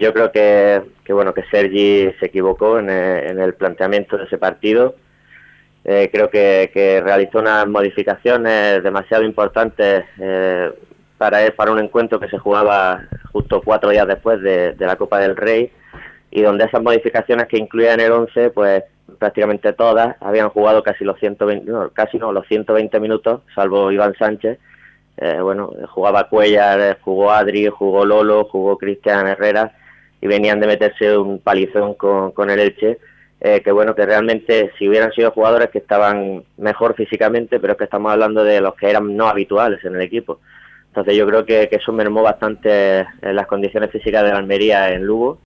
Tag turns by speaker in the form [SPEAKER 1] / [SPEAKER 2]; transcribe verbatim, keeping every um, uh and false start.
[SPEAKER 1] yo creo que, que bueno que Sergi se equivocó en el, en el planteamiento de ese partido. Eh, creo que, que realizó unas modificaciones demasiado importantes eh, para él, para un encuentro que se jugaba justo cuatro días después de, de la Copa del Rey, y donde esas modificaciones que incluían el once, pues prácticamente todas habían jugado casi los ciento veinte, no, casi no, los ciento veinte minutos, salvo Iván Sánchez. Eh, bueno, jugaba Cuellar, jugó Adri, jugó Lolo, jugó Cristian Herrera, y venían de meterse un palizón con, con el Elche. Eh, que bueno, que realmente si hubieran sido jugadores que estaban mejor físicamente, pero es que estamos hablando de los que eran no habituales en el equipo. Entonces yo creo que, que eso mermó bastante en las condiciones físicas de la Almería en Lugo,